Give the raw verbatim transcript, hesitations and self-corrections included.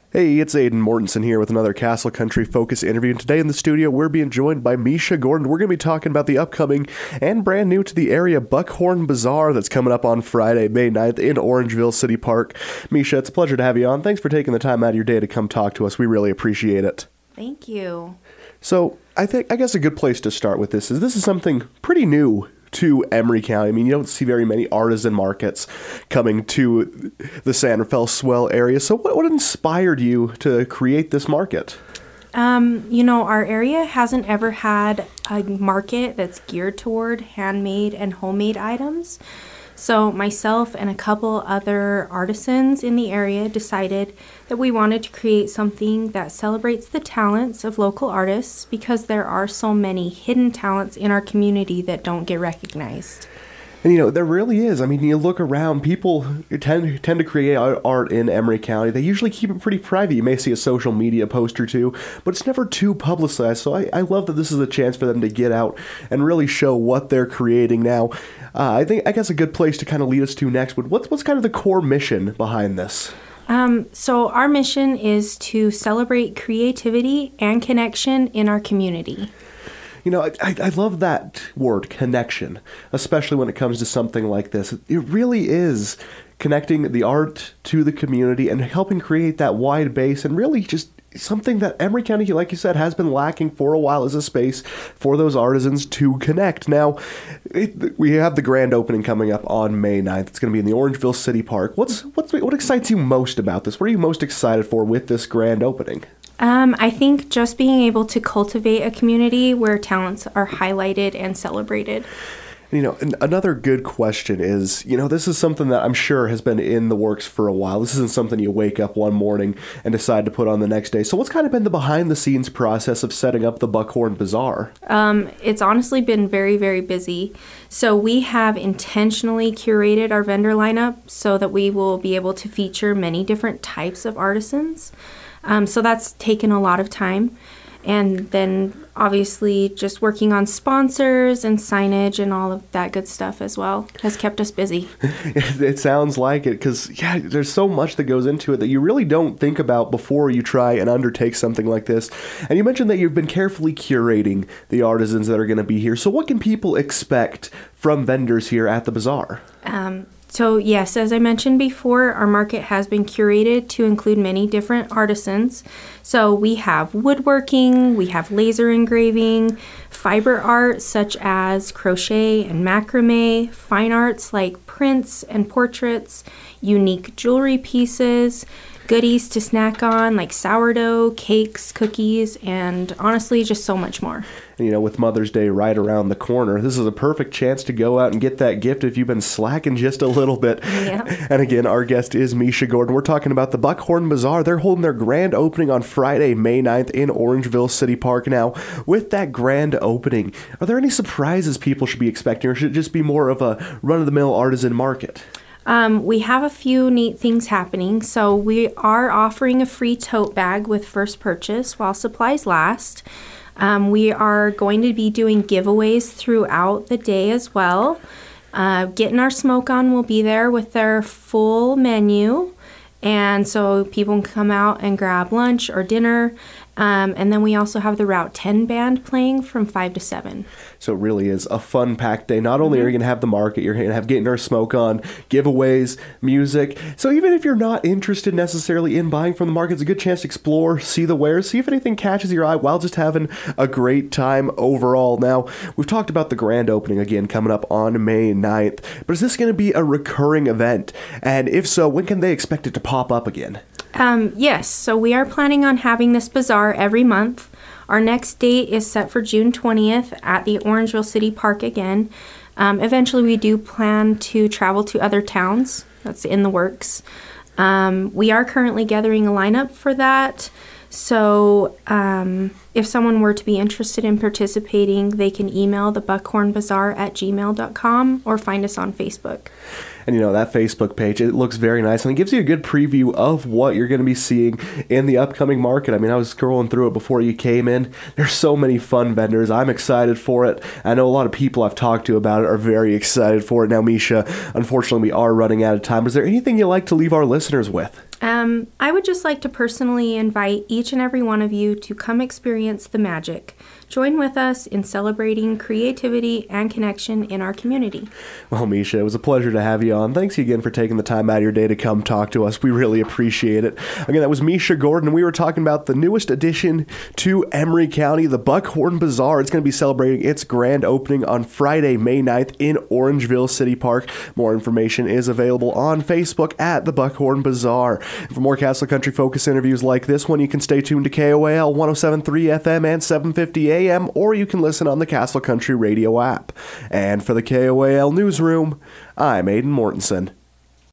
Hey, it's Aiden Mortensen here with another Castle Country Focus interview. And today in the studio, we're being joined by Misha Gordon. We're going to be talking about the upcoming and brand new to the area Buckhorn Bazaar that's coming up on Friday, May ninth in Orangeville City Park. Misha, it's a pleasure to have you on. Thanks for taking the time out of your day to come talk to us. We really appreciate it. Thank you. So I think, I guess a good place to start with this is this is something pretty new to Emery County. I mean, you don't see very many artisan markets coming to the San Rafael Swell area. So what, what inspired you to create this market? Um, you know, our area hasn't ever had a market that's geared toward handmade and homemade items. So myself and a couple other artisans in the area decided that we wanted to create something that celebrates the talents of local artists because there are so many hidden talents in our community that don't get recognized. And, you know, there really is. I mean, you look around, people tend, tend to create art in Emery County. They usually keep it pretty private. You may see a social media post or two, but it's never too publicized. So I, I love that this is a chance for them to get out and really show what they're creating now. Uh, I think, I guess a good place to kind of lead us to next would, what's, what's kind of the core mission behind this? Um, so our mission is to celebrate creativity and connection in our community. You know, I, I love that word, connection, especially when it comes to something like this. It really is connecting the art to the community and helping create that wide base and really just something that Emery County, like you said, has been lacking for a while as a space for those artisans to connect. Now, it, we have the grand opening coming up on May ninth. It's going to be in the Orangeville City Park. What's, what's What excites you most about this? What are you most excited for with this grand opening? Um, I think just being able to cultivate a community where talents are highlighted and celebrated. You know, another good question is, you know, this is something that I'm sure has been in the works for a while. This isn't something you wake up one morning and decide to put on the next day. So what's kind of been the behind-the-scenes process of setting up the Buckhorn Bazaar? Um, it's honestly been very, very busy. So we have intentionally curated our vendor lineup so that we will be able to feature many different types of artisans. Um, so that's taken a lot of time. And then obviously just working on sponsors and signage and all of that good stuff as well has kept us busy. It sounds like it because, yeah, there's so much that goes into it that you really don't think about before you try and undertake something like this. And you mentioned that you've been carefully curating the artisans that are going to be here. So what can people expect from vendors here at the bazaar? Um, So yes, as I mentioned before, our market has been curated to include many different artisans. So we have woodworking, we have laser engraving, fiber art such as crochet and macrame, fine arts like prints and portraits, unique jewelry pieces, goodies to snack on like sourdough, cakes, cookies, and honestly just so much more. You know, with Mother's Day right around the corner, this is a perfect chance to go out and get that gift if you've been slacking just a little bit. Yeah. And again, our guest is Misha Gordon. We're talking about the Buckhorn Bazaar. They're holding their grand opening on Friday, May ninth in Orangeville City Park. Now, with that grand opening, are there any surprises people should be expecting, or should it just be more of a run-of-the-mill artisan market? Um, we have a few neat things happening. So we are offering a free tote bag with first purchase while supplies last. Um, we are going to be doing giveaways throughout the day as well. Uh, Getting Our Smoke On will be there with their full menu. And so people can come out and grab lunch or dinner. Um, and then we also have the Route ten band playing from five to seven. So it really is a fun packed day. Not only mm-hmm. are you going to have the market, you're going to have Getting Our Smoke On, giveaways, music. So even if you're not interested necessarily in buying from the market, it's a good chance to explore, see the wares, see if anything catches your eye while just having a great time overall. Now, we've talked about the grand opening again coming up on May ninth, but is this going to be a recurring event? And if so, when can they expect it to pop up again? Um, yes, so we are planning on having this bazaar every month. Our next date is set for June twentieth at the Orangeville City Park again. Um, eventually, we do plan to travel to other towns. That's in the works. Um, we are currently gathering a lineup for that. So um, if someone were to be interested in participating, they can email the buckhorn bazaar at gmail dot com or find us on Facebook. And, you know, that Facebook page, it looks very nice, and it gives you a good preview of what you're going to be seeing in the upcoming market. I mean, I was scrolling through it before you came in. There's so many fun vendors. I'm excited for it. I know a lot of people I've talked to about it are very excited for it. Now, Misha, unfortunately, we are running out of time. Is there anything you'd like to leave our listeners with? Um, I would just like to personally invite each and every one of you to come experience the magic. Join with us in celebrating creativity and connection in our community. Well, Misha, it was a pleasure to have you on. Thanks again for taking the time out of your day to come talk to us. We really appreciate it. Again, that was Misha Gordon. We were talking about the newest addition to Emery County, the Buckhorn Bazaar. It's going to be celebrating its grand opening on Friday, May ninth in Orangeville City Park. More information is available on Facebook at the Buckhorn Bazaar. And for more Castle Country Focus interviews like this one, you can stay tuned to K O A L one oh seven point three F M and seven fifty A M, or you can listen on the Castle Country Radio app. And for the K O A L Newsroom, I'm Aidan Mortensen.